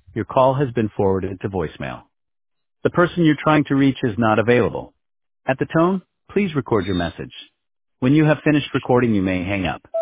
Your call has been forwarded to voicemail. The person you're trying to reach is not available. At the tone, please record your message. When you have finished recording, you may hang up.